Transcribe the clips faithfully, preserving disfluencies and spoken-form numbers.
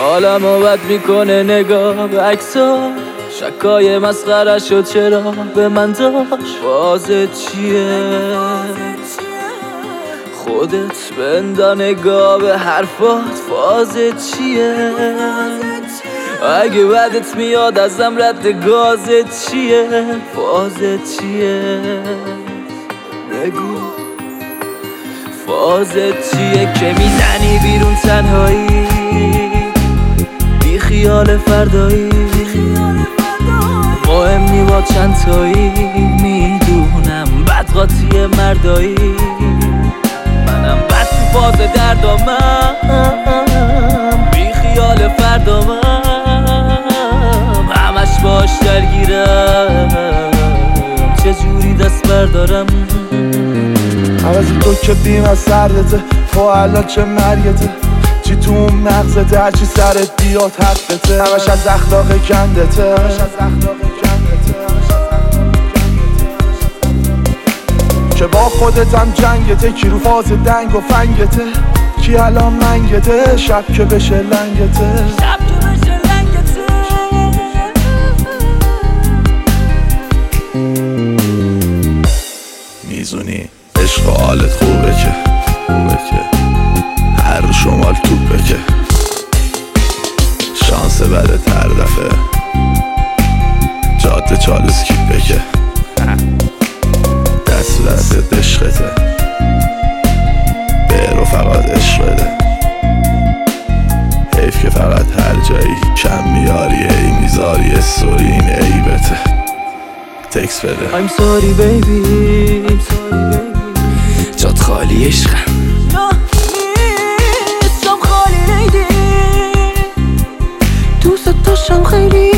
حالمو بد میکنه نگاه به عکس‌ها، شکای مسخره شد چرا به من داشت. فازت چیه؟ خودت بندا نگاه به حرفات. فازت چیه؟ اگه بدت میاد ازم رد گازت چیه؟ فازت چیه؟ بگو فازت چیه که میزنی بیرون تنهایی، بی خیال فردایی، مهم نی با چند تایی. میدونم بد قاطی مردایی، منم بد تو فاز دردامم، بی خیال فردامم، همش باش درگیرم، چجوری دست بردارم. عوضی تو که بیم از سردته، تو الان چه مرگته، چی تو اون مغزته، هرچی سرت بیاد حقته، همش از اخلاق کندته. که با خودت هم جنگته، کی رو فاز دنگ و فنگته، کی الان منگته، شب که بشه لنگته. میزونی عشق و حالت خوبه که خوبه که هر شمال توبه که شانس بدت هر دفعه جاده چالوس کیپه که دست و دست عشقته، برو فقط عشق بده. حیف که فقط هر جایی کم میاری ای میذاری استوری این عیبته. تکس بده I'm sorry baby, I'm sorry baby. جات خالی عشقم، نیستم خالی نیدی، دوست داشتم خیلی.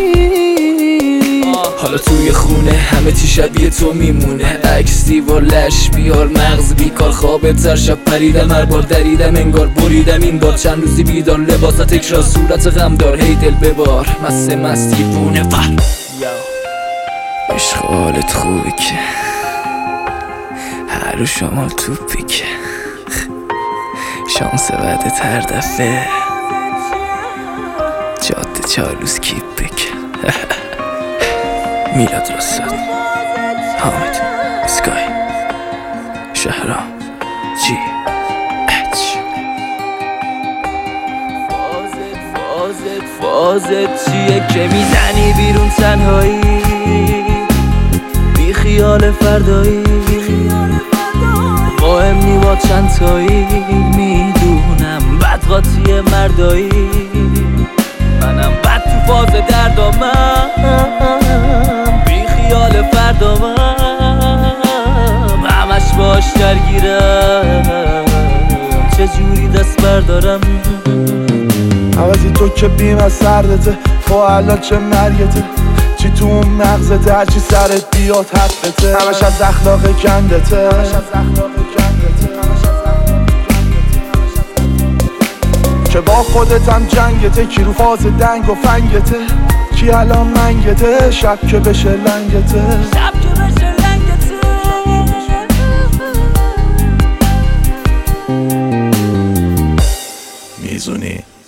حالا توی خونه همه چی شبیه تو میمونه، عکس دیوار لش بیار مغز بیکار، خواب تر شب پریدم هر بار دریدم انگار بریدم این بار. چند روزی بیدار لباسا تکرار صورت غم دار، هی دل ببار مست مستی بونه فر. عشق حالت خوبی که هر رو شمال توپی که شانس بعد هر دفعه جاده چالوس کیپه که میلاد رستاد، حامد، اسکای، شهرام، جی اچ. فازت فازت فازت چیه که میزنی بیرون تنهایی، بی خیال فردایی، مهم نی با چند تایی. میدونم بد قاطی مردایی، منم بد تو فاز دردامم، بی خیال فردامم، همش باش درگیرم، چجوری دست بردارم. عوضی تو که بیم از سردته، تو الان چه مرگته، چی تو اون مغزته، هرچی سرت بیاد حقته، همش از اخلاق کندته. که با خودت هم جنگته، کی رو فاز دنگ و فنگته، کی الان منگته، شب که بشه لنگته. میزونی